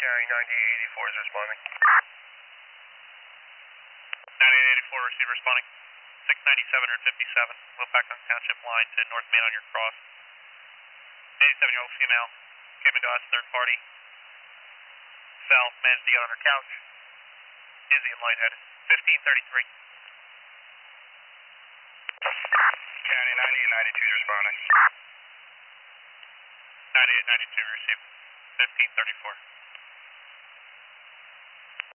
County 9884 is responding. 9884, receive responding. 697 or 57, look back on Township line to North Main on your cross. 87-year-old female came into us, third party. Fell, managed to get on her couch. Dizzy and lightheaded. 1533. County 9892 is responding. 9892, receive. 1534.